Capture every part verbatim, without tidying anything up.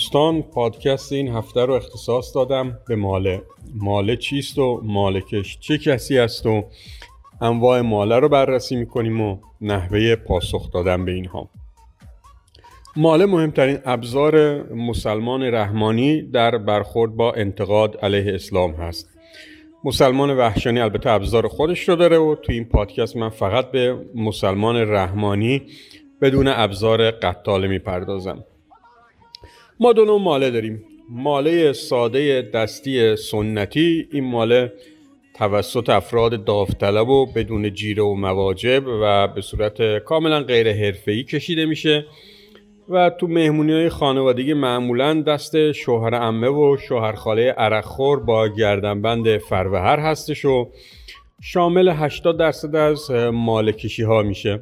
دوستان، پادکست این هفته رو اختصاص دادم به ماله. ماله چیست و مالکش چه کسی است و انواع ماله رو بررسی میکنیم و نحوه پاسخ دادن به اینها. ماله مهمترین ابزار مسلمان رحمانی در برخورد با انتقاد علیه اسلام هست. مسلمان وحشانی البته ابزار خودش رو داره و تو این پادکست من فقط به مسلمان رحمانی بدون ابزار قتاله میپردازم. ما دو نوع ماله داریم. ماله ساده دستی سنتی، این ماله توسط افراد داوطلب و بدون جیره و مواجب و به صورت کاملا غیر حرفه‌ای کشیده میشه و تو مهمونی‌های خانوادگی معمولاً دست شوهر عمه و شوهر خاله عرقخور با گردنبند فروهر هستش و شامل هشتاد درصد از ماله کشی ها میشه.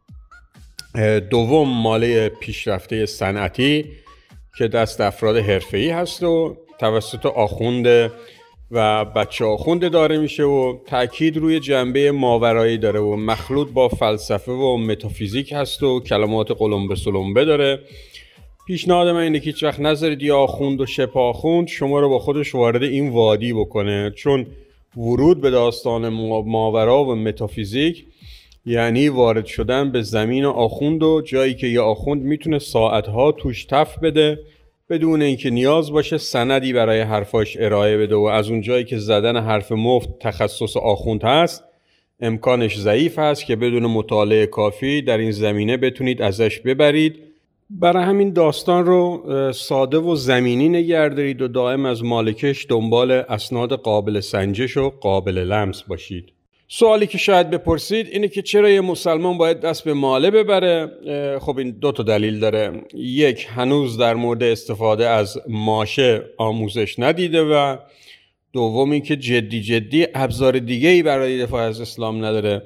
دوم ماله پیشرفته صنعتی که دست افراد حرفه‌ای هست و توسط آخوند و بچه آخوند داره میشه و تأکید روی جنبه ماورایی داره و مخلوط با فلسفه و متافیزیک هست و کلمات قلمبه سلمبه داره. پیشنهاد من اینه که هیچ وقت نذارید یه آخوند و شبه آخوند شما رو با خودش وارد این وادی بکنه، چون ورود به داستان ماورا و متافیزیک یعنی وارد شدن به زمین آخوند و جایی که یه آخوند میتونه ساعتها توش تف بده بدون اینکه نیاز باشه سندی برای حرفاش ارائه بده و از اون جایی که زدن حرف مفت تخصص آخوند هست امکانش ضعیف هست که بدون مطالعه کافی در این زمینه بتونید ازش ببرید. برای همین داستان رو ساده و زمینی نگه دارید و دائم از مالکش دنبال اسناد قابل سنجش و قابل لمس باشید. سوالی که شاید بپرسید اینه که چرا یه مسلمان باید دست به ماله ببره؟ خب این دو تا دلیل داره. یک، هنوز در مورد استفاده از ماشه آموزش ندیده و دوم این که جدی جدی ابزار دیگه‌ای برای دفاع از اسلام نداره.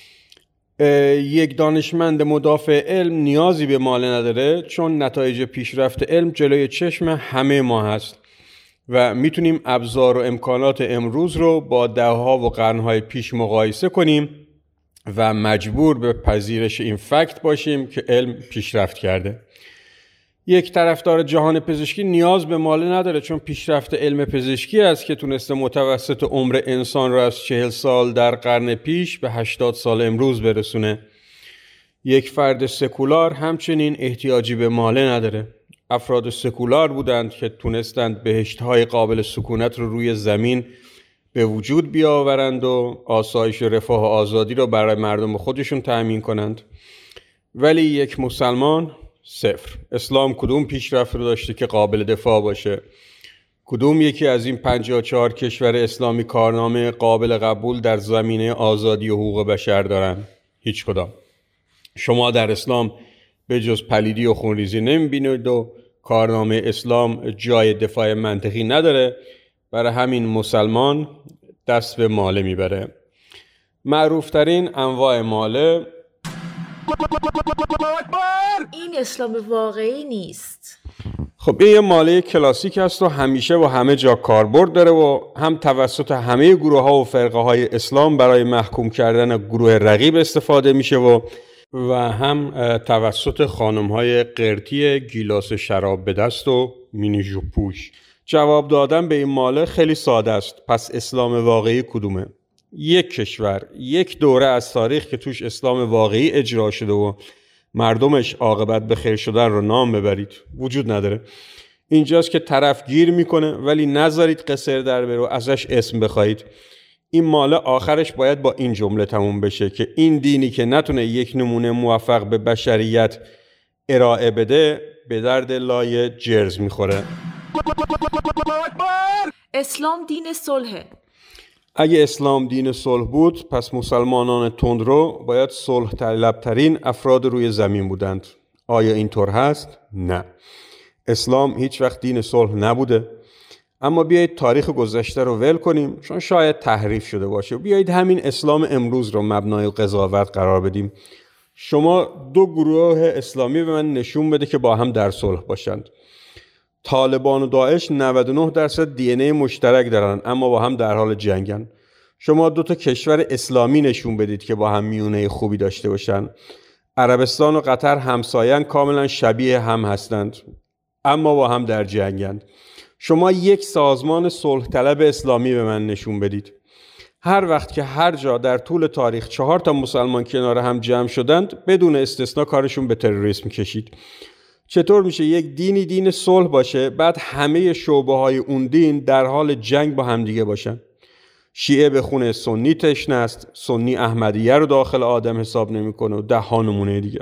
یک دانشمند مدافع علم نیازی به ماله نداره چون نتایج پیشرفت علم جلوی چشم همه ما هست و میتونیم ابزار و امکانات امروز رو با دهها و قرنهای پیش مقایسه کنیم و مجبور به پذیرش این فکت باشیم که علم پیشرفت کرده. یک طرفدار جهان پزشکی نیاز به ماله نداره چون پیشرفت علم پزشکی است که تونسته متوسط عمر انسان رو از چهل سال در قرن پیش به هشتاد سال امروز برسونه. یک فرد سکولار همچنین احتیاجی به ماله نداره. افراد سکولار بودند که تونستند بهشت‌های قابل سکونت رو روی زمین به وجود بیاورند و آسایش و رفاه و آزادی رو برای مردم خودشون تأمین کنند. ولی یک مسلمان صفر. اسلام کدوم پیشرفت رو داشته که قابل دفاع باشه؟ کدوم یکی از این پنجاه و چهار کشور اسلامی کارنامه قابل قبول در زمینه آزادی و حقوق بشر دارن؟ هیچ کدام. شما در اسلام به جز پلیدی و خونریزی نمیبینید و کارنامه اسلام جای دفاع منطقی نداره. برای همین مسلمان دست به ماله میبره. معروفترین انواع ماله: این اسلام واقعی نیست. خب این یه ماله کلاسیک است و همیشه و همه جا کاربرد داره و هم توسط همه گروه ها و فرقه های اسلام برای محکوم کردن گروه رقیب استفاده میشه و و هم توسط خانم های قرتی گیلاس شراب به دست و مینی ژوپوش. جواب دادن به این ماله خیلی ساده است. پس اسلام واقعی کدومه؟ یک کشور، یک دوره از تاریخ که توش اسلام واقعی اجرا شده و مردمش عاقبت به خیر شدن رو نام ببرید وجود نداره. اینجاست که طرف گیر میکنه ولی نذارید قصر در بره و ازش اسم بخواید. این ماله آخرش باید با این جمله تموم بشه که این دینی که نتونه یک نمونه موفق به بشریت ارائه بده به درد لای جرز میخوره. اسلام دین صلحه. اگه اسلام دین صلح بود پس مسلمانان تندرو باید صلح طلب‌ترین افراد روی زمین بودند. آیا اینطور هست؟ نه. اسلام هیچ وقت دین صلح نبوده. اما بیایید تاریخ گذشته رو ول کنیم چون شاید تحریف شده باشه. بیایید همین اسلام امروز رو مبنای قضاوت قرار بدیم. شما دو گروه اسلامی به من نشون بده که با هم در صلح باشند. طالبان و داعش نود و نه درصد دی ان ای مشترک دارن اما با هم در حال جنگن. شما دو تا کشور اسلامی نشون بدید که با هم میونه خوبی داشته باشن. عربستان و قطر همسایه‌اند، کاملا شبیه هم هستند. اما با هم در جنگند. شما یک سازمان صلح طلب اسلامی به من نشون بدید. هر وقت که هر جا در طول تاریخ چهار تا مسلمان کنار هم جمع شدند، بدون استثنا کارشون به تروریسم کشید. چطور میشه یک دینی دین صلح باشه بعد همه شعبه های اون دین در حال جنگ با همدیگه باشن؟ شیعه به خون سنی تشنه است، سنی احمدیه رو داخل آدم حساب نمیکنه و ده ها نمونه دیگه.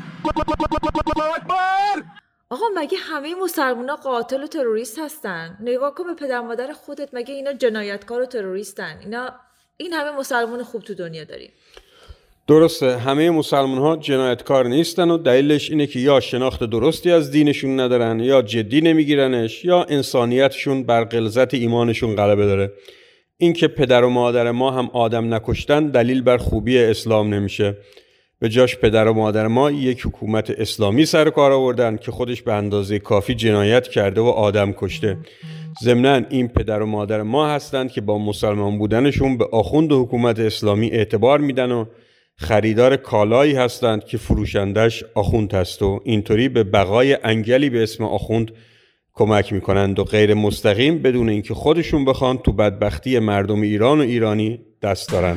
آقا مگه همه مسلمان ها قاتل و تروریست هستن؟ نگاه کن به پدر مادر خودت، مگه اینا جنایتکار و تروریستن؟ اینا این همه مسلمان خوب تو دنیا داریم. درسته، همه مسلمان ها جنایتکار نیستن و دلیلش اینه که یا شناخت درستی از دینشون ندارن، یا جدی نمیگیرنش، یا انسانیتشون بر غلظت ایمانشون غلبه داره. این که پدر و مادر ما هم آدم نکشتن دلیل بر خوبی اسلام نمیشه. به جاش پدر و مادر ما یک حکومت اسلامی سر کار آوردن که خودش به اندازه کافی جنایت کرده و آدم کشته. ضمناً این پدر و مادر ما هستند که با مسلمان بودنشون به آخوند و حکومت اسلامی اعتبار میدن و خریدار کالایی هستند که فروشندش آخوند هست و اینطوری به بقای انگلی به اسم آخوند کمک میکنند و غیر مستقیم بدون اینکه خودشون بخوان تو بدبختی مردم ایران و ایرانی دست دارن.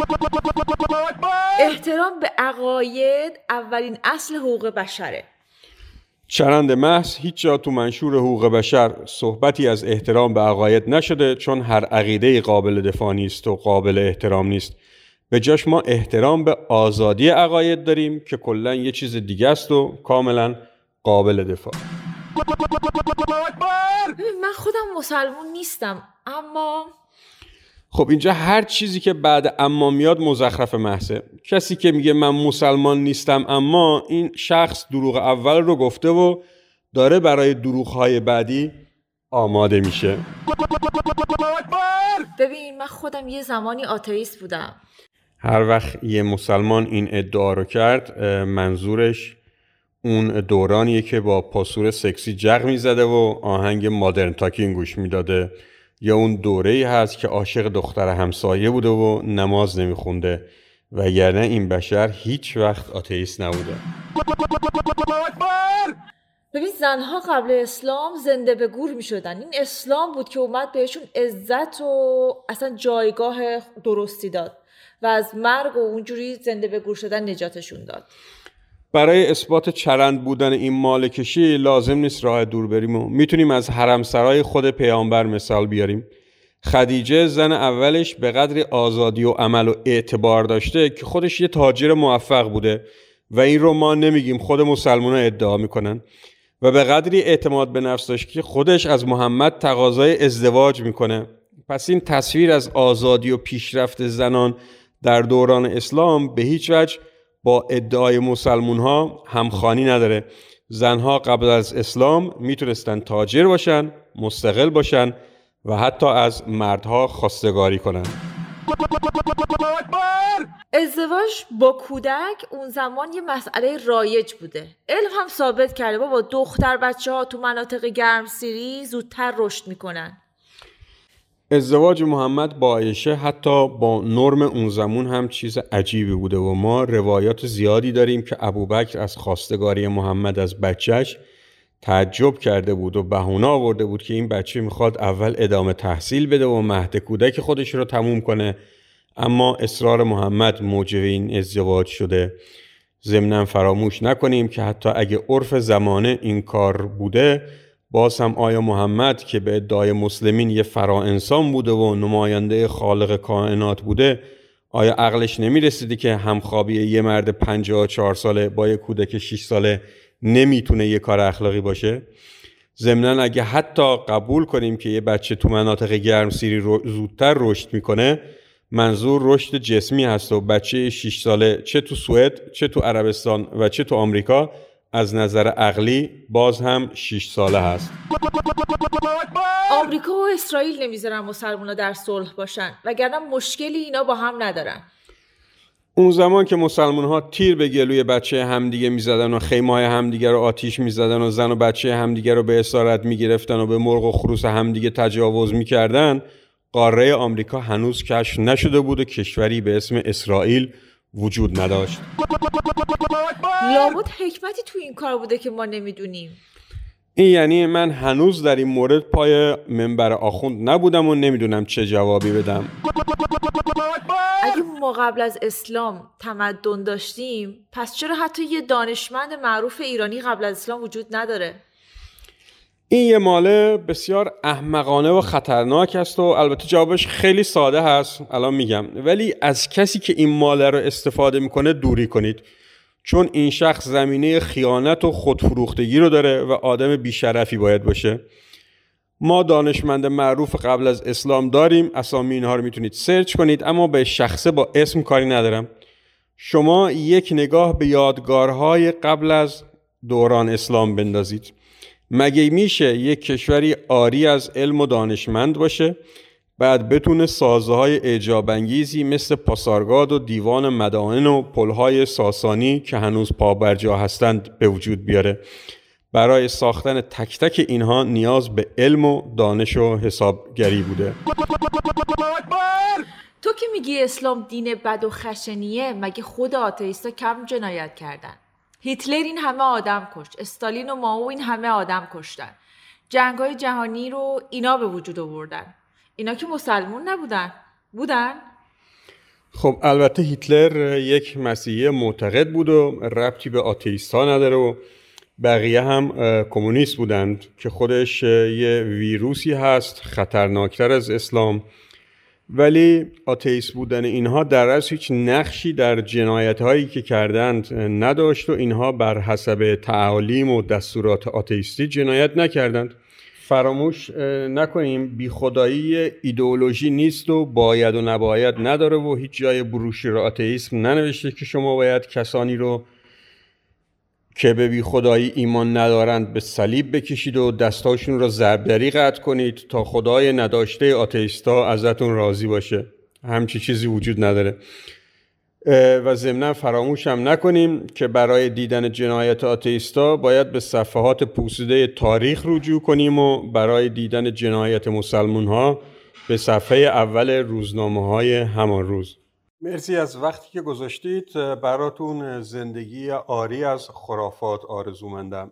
احترام به عقاید اولین اصل حقوق بشره. چرند محض هیچ جا تو منشور حقوق بشر صحبتی از احترام به عقاید نشده، چون هر عقیده قابل دفاع نیست و قابل احترام نیست. به جاش ما احترام به آزادی عقاید داریم که کلا یه چیز دیگه است و کاملا قابل دفاع. من خودم مسلمون نیستم، اما خب اینجا هر چیزی که بعد اما میاد مزخرف محضه. کسی که میگه من مسلمان نیستم اما، این شخص دروغ اول رو گفته و داره برای دروغ‌های بعدی آماده میشه. ببین من خودم یه زمانی آتئیست بودم. هر وقت یه مسلمان این ادعا رو کرد منظورش اون دورانیه که با پاسور سکسی جغ میزده و آهنگ مادرن تاکینگ گوش میداده، یا اون دوره‌ای هست که عاشق دختر همسایه بوده و نماز نمیخونده، وگرنه این بشر هیچ وقت آتئیست نبوده. ببین زنها قبل اسلام زنده به گور میشدن. این اسلام بود که اومد بهشون عزت و اصلا جایگاه درستی داد و از مرگ و اونجوری زنده به گور شدن نجاتشون داد. برای اثبات چرند بودن این مالکشی لازم نیست راه دور بریم و میتونیم از حرمسرای خود پیامبر مثال بیاریم. خدیجه زن اولش به قدری آزادی و عمل و اعتبار داشته که خودش یه تاجر موفق بوده و این رو ما نمیگیم، خود مسلمان‌ها ادعا میکنن، و به قدری اعتماد به نفس داشت که خودش از محمد تقاضای ازدواج میکنه. پس این تصویر از آزادی و پیشرفت زنان در دوران اسلام به هیچ وجه با ادعای مسلمون ها همخوانی نداره. زنها قبل از اسلام میتونستن تاجر باشن، مستقل باشن و حتی از مردها خواستگاری کنن. ازدواج با کودک اون زمان یه مسئله رایج بوده. علم هم ثابت کرده با دختر بچه ها تو مناطق گرمسیری زودتر رشد میکنن. ازدواج محمد با عایشه حتی با نرم اون زمان هم چیز عجیبی بوده و ما روایات زیادی داریم که ابوبکر از خواستگاری محمد از بچهش تعجب کرده بود و بهونه آورده بود که این بچه میخواد اول ادامه تحصیل بده و مهد کودک خودش رو تموم کنه، اما اصرار محمد موجب این ازدواج شده. ضمناً فراموش نکنیم که حتی اگه عرف زمانه این کار بوده، باز هم آیا محمد که به ادعای مسلمین یه فرا انسان بوده و نماینده خالق کائنات بوده، آیا عقلش نمی رسیدی که همخوابی یه مرد پنجاه و چهار ساله با یه کودک شش ساله نمیتونه یه کار اخلاقی باشه؟ ضمناً اگه حتی قبول کنیم که یه بچه تو مناطق گرمسیری رو زودتر رشد میکنه، منظور رشد جسمی هست و بچه شش ساله چه تو سوئد، چه تو عربستان و چه تو آمریکا از نظر عقلی باز هم شش ساله هست. آمریکا و اسرائیل نمیذارن مسلمان‌ها در صلح باشن، وگرنه مشکلی اینا با هم ندارن. اون زمان که مسلمان‌ها تیر به گلوی بچه همدیگه میزدن و خیمه‌های همدیگه رو آتیش میزدن و زن و بچه همدیگه رو به اسارت میگرفتن و به مرغ و خروس همدیگه تجاوز میکردن، قاره آمریکا هنوز کشف نشده بود و کشوری به اسم اسرائیل وجود نداشت. لابد حکمتی تو این کار بوده که ما نمیدونیم. این یعنی من هنوز در این مورد پای منبر آخوند نبودم و نمیدونم چه جوابی بدم. اگه ما قبل از اسلام تمدن داشتیم، پس چرا حتی یه دانشمند معروف ایرانی قبل از اسلام وجود نداره؟ این یه ماله بسیار احمقانه و خطرناک است و البته جوابش خیلی ساده هست، الان میگم، ولی از کسی که این ماله رو استفاده میکنه دوری کنید، چون این شخص زمینه خیانت و خودفروختگی رو داره و آدم بیشرفی باید باشه. ما دانشمند معروف قبل از اسلام داریم، اسامی اینها رو میتونید سرچ کنید، اما به شخصه با اسم کاری ندارم. شما یک نگاه به یادگارهای قبل از دوران اسلام بندازید. مگه میشه یک کشوری عاری از علم و دانشمند باشه بعد بتونه سازه‌های اعجاب‌انگیزی مثل پاسارگاد و دیوان مدائن و پل‌های ساسانی که هنوز پابرجا هستند به وجود بیاره؟ برای ساختن تک تک اینها نیاز به علم و دانش و حسابگری بوده. تو که میگی اسلام دین بد و خشنیه، مگه خود آتئیستا کم جنایت کردن؟ هیتلر این همه آدم کشت، استالین و مائو این همه آدم کشتن، جنگ‌های جهانی رو اینا به وجود آوردن. اینا که مسلمون نبودن، بودن؟ خب البته هیتلر یک مسیحی معتقد بود و ربطی به آتئیستا نداره و بقیه هم کمونیست بودند که خودش یه ویروسی هست خطرناکتر از اسلام، ولی آتئیست بودن اینها در اصل هیچ نقشی در جنایت هایی که کردند نداشت و اینها بر حسب تعالیم و دستورات آتئیستی جنایت نکردند. فراموش نکنیم بی خدایی ایدئولوژی نیست و باید و نباید نداره و هیچ جای بروشور آتئیسم ننوشته که شما باید کسانی رو که به بی خدایی ایمان ندارند به صلیب بکشید و دستاشون رو ضربدری قطع کنید تا خدای نداشته آتئیستا ازتون راضی باشه. همچی چیزی وجود نداره. و ضمناً فراموش هم نکنیم که برای دیدن جنایت آتئیستا باید به صفحات پوسیده تاریخ رجوع کنیم و برای دیدن جنایت مسلمون ها به صفحه اول روزنامه های همان روز. مرسی از وقتی که گذاشتید. براتون زندگی عاری از خرافات آرزومندم.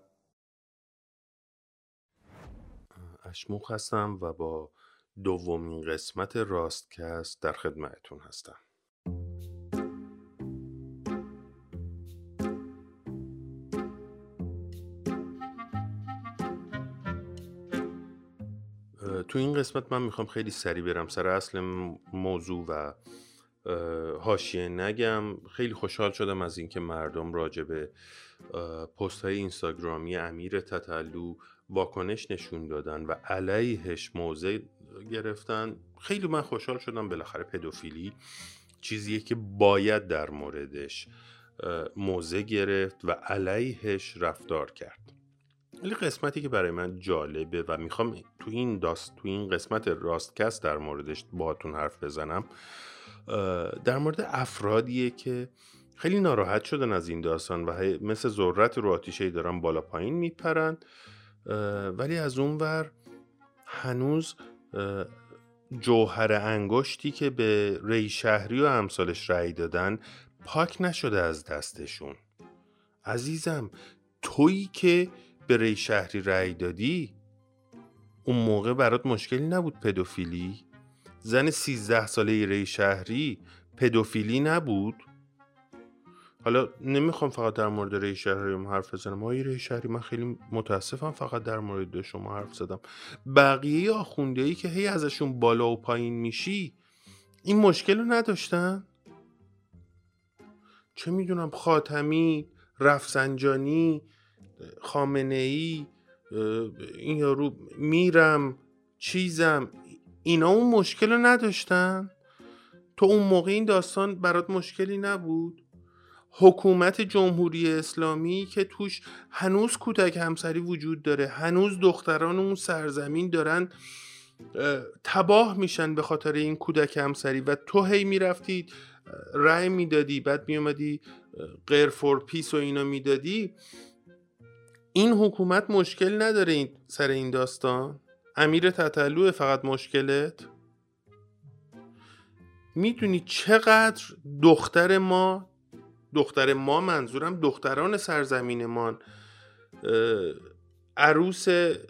اشموخ هستم و با دومین قسمت راستکست در خدمتتون هستم. تو این قسمت من میخوام خیلی سریع برم سر اصل موضوع و حاشیه نگم. خیلی خوشحال شدم از اینکه مردم راجع به پست های اینستاگرامی امیر تتلو واکنش نشون دادن و علیهش موضع گرفتن. خیلی من خوشحال شدم. بالاخره پدوفیلی چیزیه که باید در موردش موضع گرفت و علیهش رفتار کرد. ولی قسمتی که برای من جالبه و میخوام تو این داست تو این قسمت راستکست در موردش باهاتون حرف بزنم، در مورد افرادیه که خیلی ناراحت شدن از این داستان و مثل ذرت رو آتیشه‌ای دارن بالا پایین میپرن، ولی از اون ور هنوز جوهر انگشتی که به ری شهری و امثالش رأی دادن پاک نشده از دستشون. عزیزم، تویی که به ری شهری رأی دادی اون موقع برات مشکلی نبود پدوفیلی؟ زن سیزده ساله ری شهری پدوفیلی نبود؟ حالا نمیخوام فقط در مورد ری شهری حرف بزنم. آقای ری شهری، من خیلی متاسفم فقط در مورد شما حرف زدم. بقیه آخوندهایی که هی ازشون بالا و پایین میشی این مشکل رو نداشتن؟ چه میدونم، خاتمی، رفسنجانی، خامنه‌ای، این یارو میرم چیزم، اینا اون مشکل رو نداشتن؟ تو اون موقع این داستان برات مشکلی نبود؟ حکومت جمهوری اسلامی که توش هنوز کودک همسری وجود داره، هنوز دختران اون سرزمین دارن تباه میشن به خاطر این کودک همسری و تو هی میرفتی رأی میدادی، بعد میومدی غیر فور پیس و اینا میدادی. این حکومت مشکل نداره این سر این داستان؟ امیر تتلو فقط مشکلت؟ میدونی چقدر دختر ما دختر ما منظورم دختران سرزمینمان عروس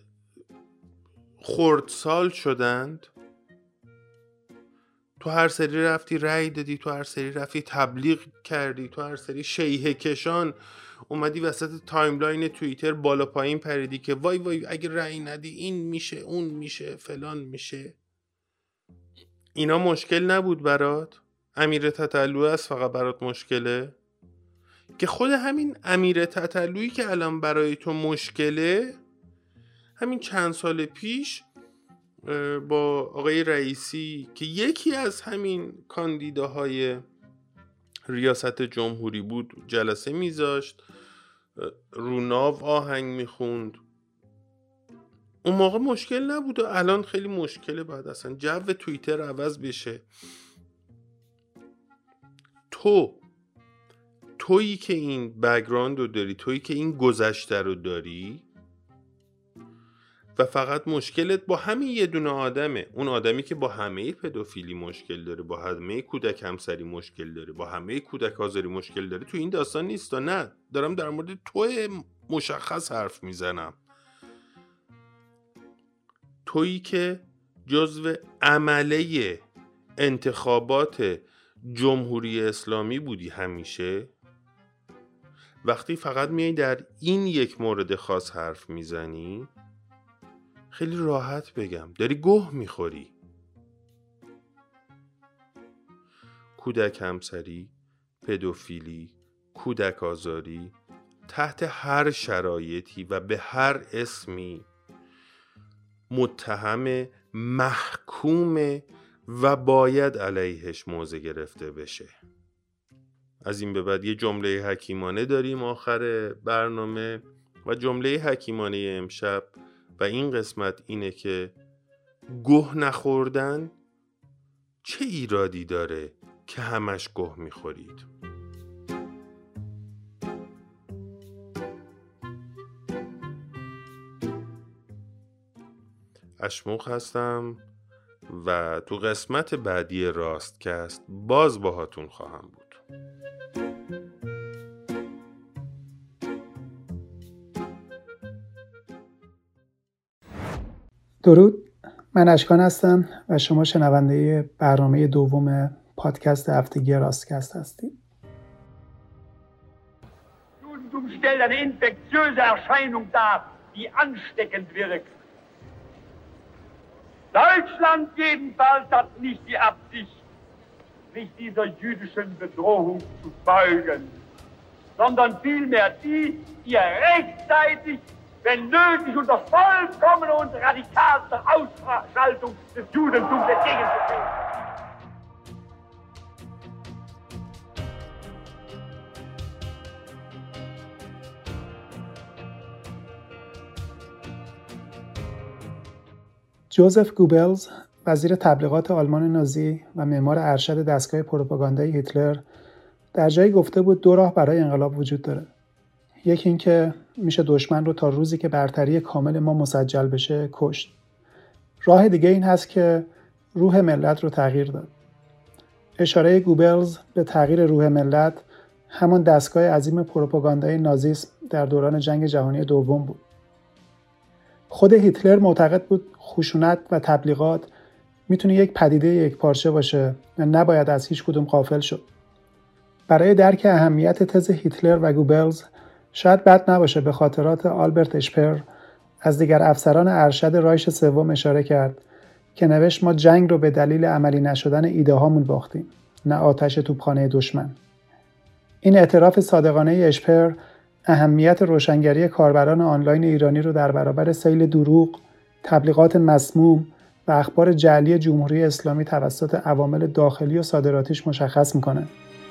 خردسال شدند. تو هر سری رفتی رأی دادی، تو هر سری رفتی تبلیغ کردی، تو هر سری شیهه کشان اومدی وسط تایملاین توییتر بالا پایین پریدی که وای وای اگه رأی ندی این میشه اون میشه فلان میشه. اینا مشکل نبود برات؟ امیر تتلو است فقط برات مشکله؟ که خود همین امیر تتلویی که الان برای تو مشکله، همین چند سال پیش با آقای رئیسی که یکی از همین کاندیداهای ریاست جمهوری بود جلسه میذاشت، رو ناو آهنگ میخوند، اون موقع مشکل نبود و الان خیلی مشکله. بعد اصلا جو توییتر عوض بشه. تو تویی که این بک‌گراند رو داری، تویی که این گذشته رو داری و فقط مشکلت با همین یه دونه آدمه، اون آدمی که با همه پدوفیلی مشکل داره، با همه کودک همسری مشکل داره، با همه کودک آزاری مشکل داره، تو این داستان نیست. نه، دارم در مورد توی مشخص حرف میزنم. تویی که جزو عمله انتخابات جمهوری اسلامی بودی همیشه، وقتی فقط میای در این یک مورد خاص حرف میزنی، خیلی راحت بگم داری گوه میخوری. کودک همسری، پدوفیلی، کودک آزاری تحت هر شرایطی و به هر اسمی متهم، محکوم و باید علیهش موضع گرفته بشه. از این به بعد یه جمله حکیمانه داریم آخر برنامه و جمله حکیمانه امشب و این قسمت اینه که گوه نخوردن چه ایرادی داره که همش گوه میخورید؟ اشموخ هستم و تو قسمت بعدی راستکست باز باهاتون خواهم بود. درود، من اشکان هستم و شما شنونده برنامه دوم پادکست هفتگی راستکست هستید. Judentum stellt eine infektiöse Erscheinung dar, die ansteckend wirkt. Deutschland jedenfalls hat nicht die Absicht, sich dieser jüdischen Bedrohung zu beugen, sondern vielmehr die, ihr rechtzeitig, wenn nötig, unter vollkommener und radikalster Ausschaltung des Judentums entgegenzutreten. جوزف گوبلز، وزیر تبلیغات آلمان نازی و معمار ارشد دستگاه پروپاگاندای هیتلر، در جایی گفته بود دو راه برای انقلاب وجود داره. یکی این که میشه دشمن رو تا روزی که برتری کامل ما مسجل بشه کشت. راه دیگه این هست که روح ملت رو تغییر داد. اشاره گوبلز به تغییر روح ملت همان دستگاه عظیم پروپاگاندای نازیسم در دوران جنگ جهانی دوم بود. خود هیتلر معتقد بود خشونت و تبلیغات میتونه یک پدیده یکپارچه باشه و نباید از هیچ کدوم غافل شد. برای درک اهمیت تز هیتلر و گوبلز شاید بد نباشه به خاطرات آلبرت اشپر از دیگر افسران ارشد رایش سوم اشاره کرد که نوشت ما جنگ رو به دلیل عملی نشدن ایده هامون باختیم، نه آتش توپخانه دشمن. این اعتراف صادقانه اشپر اهمیت روشنگری کاربران آنلاین ایرانی رو در برابر سیل دروغ، تبلیغات مسموم و اخبار جعلی جمهوری اسلامی توسط عوامل داخلی و صادراتیش مشخص میکنه.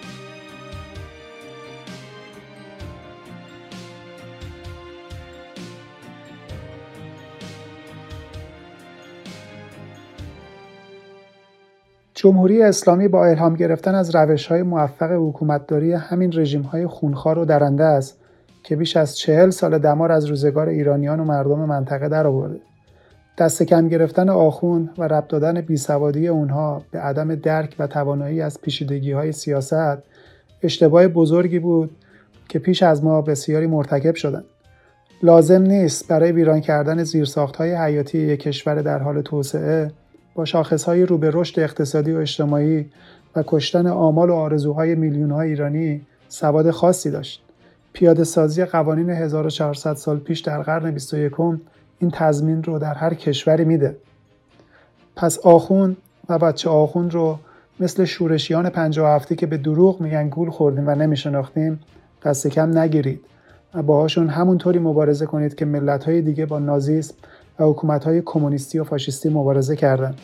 جمهوری اسلامی با الهام گرفتن از روش‌های موفق حکومتداری همین رژیم‌های خونخوار و درنده است که بیش از چهل سال دمار از روزگار ایرانیان و مردم منطقه درآورده. دست کم گرفتن آخوند و ربط دادن بیسوادی اونها به عدم درک و توانایی از پیچیدگی‌های سیاست اشتباه بزرگی بود که پیش از ما بسیاری مرتکب شدند. لازم نیست برای ویران کردن زیرساخت‌های حیاتی یک کشور در حال توسعه با شاخص‌های رو به رشد اقتصادی و اجتماعی و کشتن آمال و آرزوهای میلیون‌های ایرانی سواد خاصی داشت. پیاده‌سازی قوانین هزار و چهارصد سال پیش در قرن بیست و یکم این تضمین رو در هر کشوری میده. پس آخوند و بچه آخوند رو مثل شورشیان پنجاه و هفتی که به دروغ میگن گول خوردیم و نمیشناختیم دست کم نگیرید و باهاشون همونطوری مبارزه کنید که ملت‌های دیگه با نازیسم و حکومت‌های کمونیستی و فاشیستی مبارزه کردن.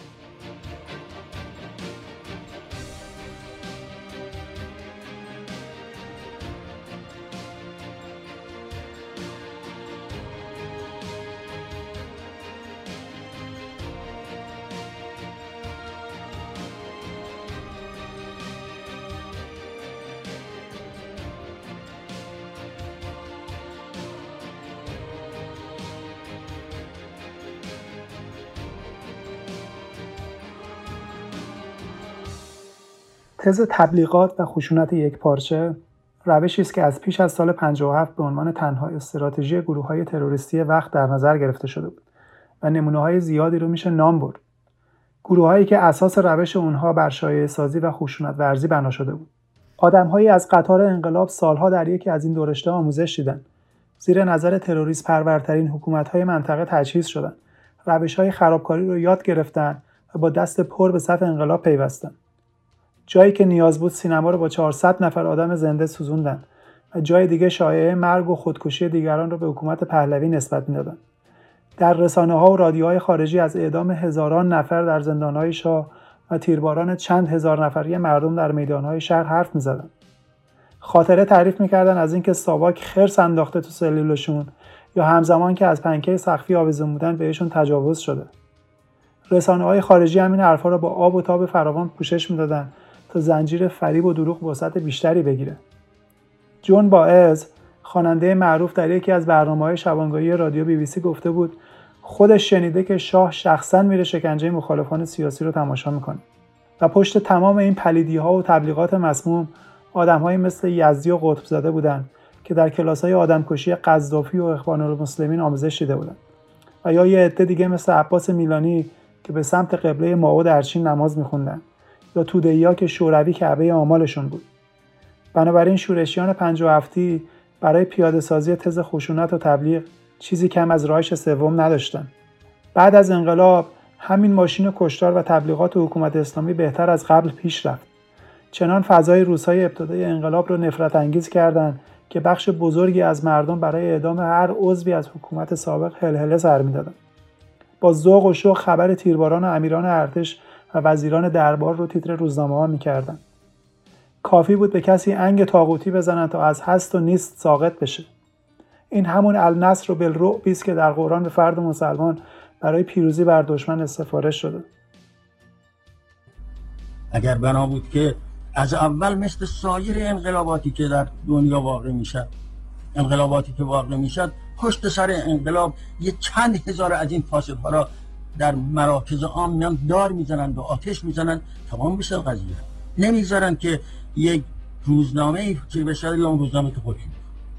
تز تبلیغات و خشونت یکپارچه روشی است که از پیش از سال پنجاه و هفت به عنوان تنها استراتژی گروه‌های تروریستی وقت در نظر گرفته شده بود و نمونه‌های زیادی رو میشه نام برد. گروه‌هایی که اساس روش اونها بر شایعه‌سازی و خشونت ورزی بنا شده بود. آدم‌هایی از قطار انقلاب سالها در یکی از این دو رشته آموزش دیدن. زیر نظر تروریست پرورترین حکومت‌های منطقه تجهیز شدن. روش‌های خرابکاری رو یاد گرفتن و با دست پر به صف انقلاب پیوستن. جایی که نیاز بود سینما رو با چهارصد نفر آدم زنده سوزوندن و جای دیگه شایعه مرگ و خودکشی دیگران رو به حکومت پهلوی نسبت میدادن. در رسانه‌ها و رادیوهای خارجی از اعدام هزاران نفر در زندان‌های شاه و تیرباران چند هزار نفری مردم در میدان‌های شهر حرف می‌زدن. خاطره تعریف می‌کردن از اینکه ساواک خرس انداخته تو سلولشون یا همزمان که از پنکه سقفی آویزون بودن بهشون تجاوز شده. رسانه‌های خارجی همین حرفا رو با آب و تاب فراوان پوشش می‌دادن تا زنجیر فریب و دروغ وسعت بیشتری بگیره. جون باز، خواننده معروف، در یکی از برنامه‌های شبانگاهی رادیو بی بی سی گفته بود خودش شنیده که شاه شخصاً میره شکنجه مخالفان سیاسی رو تماشا میکنه و پشت تمام این پلیدی‌ها و تبلیغات مسموم آدم‌هایی مثل یزدی و قطب‌زاده بودن که در کلاس‌های آدمکشی قذافی و اخوان‌المسلمین آموزش دیده بودن و یا یه عده دیگه مثل عباس میلانی که به سمت قبله مائو در چین نماز میخوندن یا توده‌ای‌ها که شوروی کعبه آمالشون بود. بنابراین شورشیان پنجاه و هفتی برای پیاده‌سازی تز خشونت و تبلیغ چیزی کم از راهش سوم نداشتن. بعد از انقلاب همین ماشین کشتار و تبلیغات حکومت اسلامی بهتر از قبل پیش رفت. چنان فضای روزهای ابتدای انقلاب رو نفرت انگیز کردند که بخش بزرگی از مردم برای اعدام هر عضوی از حکومت سابق هلهله سر می‌دادند. با ذوق و شوق خبر تیرباران و امیران ارتش و وزیران دربار رو تیتر روزنامه‌ها می‌کردند. کافی بود به کسی انگ طاغوتی بزنن تا از هست و نیست ساقط بشه. این همون النصر و بالرعب است که در قرآن به فرد مسلمان برای پیروزی بر دشمن سفارش شده. اگر بنا بود که از اول مثل سایر انقلاباتی که در دنیا واقع میشد، انقلاباتی که واقع میشد پشت سر انقلاب یه چند هزار از این فاسدها را در مراکز عام میان دار میزنن و آتش میزنن، تمام بشه قضیه. نمیذارن که یک روزنامه چه بشه یا اون روزنامه که خودشون.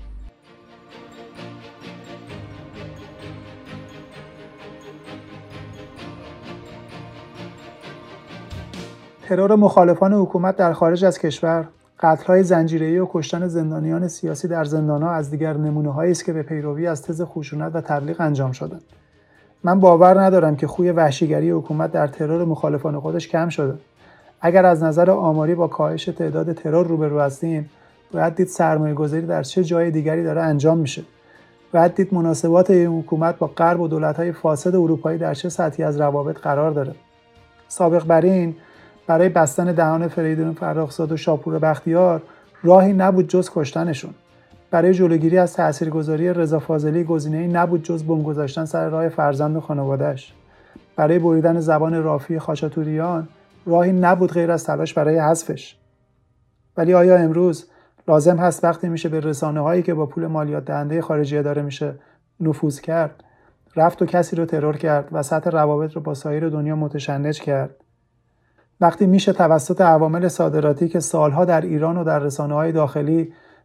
ترور مخالفان حکومت در خارج از کشور، قتل‌های زنجیره‌ای و کشتن زندانیان سیاسی در زندان‌ها از دیگر نمونه‌هایی است که به پیروی از تز خشونت و تبلیغ انجام شدند. من باور ندارم که خوی وحشیگری حکومت در ترور مخالفان خودش کم شده. اگر از نظر آماری با کاهش تعداد ترور روبرو هستیم، باید دید سرمایه‌گذاری در چه جای دیگری داره انجام میشه. باید دید مناسبات این حکومت با غرب و دولت‌های فاسد اروپایی در چه سطحی از روابط قرار داره. سابق بر این برای بستن دهان فریدون فرخزاد و شاپور بختیار راهی نبود جز کشتنشون. برای جلوگیری از تاثیرگذاری رضا فاضلی گزینه‌ای نبود جز بمب گذاشتن سر راه فرزند و خانواده‌اش. برای بریدن زبان رافی خاچاتوریان راهی نبود غیر از تلاش برای حذفش. ولی آیا امروز لازم هست وقتی میشه به رسانه‌هایی که با پول مالیات دهنده خارجی اداره میشه نفوذ کرد، رفت و کسی رو ترور کرد و سطح روابط رو با سایر دنیا متشنج کرد؟ وقتی میشه توسط عوامل صادراتی که سالها در ایران و در رسانه‌های داخلی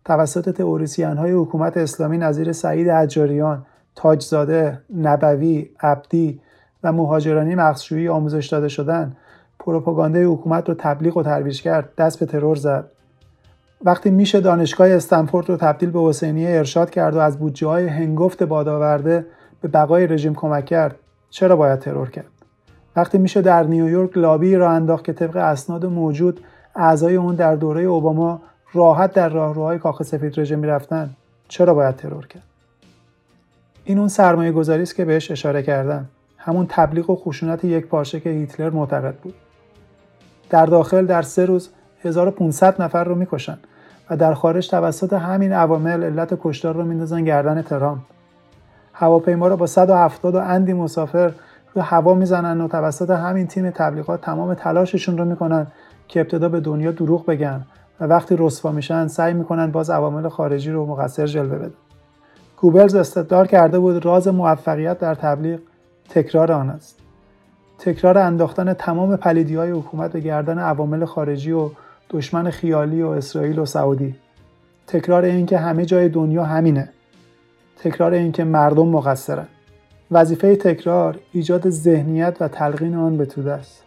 توسط تئوریسین‌های حکومت اسلامی نظیر سعید حجاریان، تاجزاده، نبوی، عبدی و مهاجرانی مغزشویی آموزش داده شدن، پروپاگاندای حکومت رو تبلیغ و ترویج کرد، دست به ترور زد. وقتی میشه دانشگاه استنفورد رو تبدیل به حسینیه ارشاد کرد و از بودجه‌های هنگفت بادآورده به بقای رژیم کمک کرد، چرا باید ترور کرد؟ وقتی میشه در نیویورک لابی راه انداخت که طبق اسناد موجود اعضای اون در دوره اوباما راحت در راهروهای کاخ سفید رژه میرفتن، چرا باید ترور کرد؟ این اون سرمایه گذاری است که بهش اشاره کردم، همون تبلیغ و خشونت یک پارچه که هیتلر معتقد بود. در داخل در سه روز هزار و پانصد نفر رو میکشن و در خارج توسط همین عوامل علت کشتار رو میندازن گردن ترامپ. هواپیما رو با صد و هفتاد و اندی مسافر رو هوا میزنن و توسط همین تیم تبلیغات تمام تلاششون رو میکنن که ابتدا به دنیا دروغ بگن و وقتی رسوا میشن سعی میکنن باز عوامل خارجی رو مقصر جلوه بدن. گوبلز استدلال کرده بود راز موفقیت در تبلیغ تکرار آن است. تکرار انداختن تمام پلیدی‌های حکومت به گردن عوامل خارجی و دشمن خیالی و اسرائیل و سعودی. تکرار این که همه جای دنیا همینه. تکرار این که مردم مقصرن. وظیفه تکرار ایجاد ذهنیت و تلقین آن به توده است.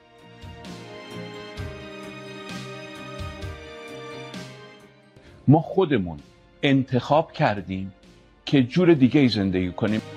ما خودمون انتخاب کردیم که جور دیگه ای زندگی کنیم.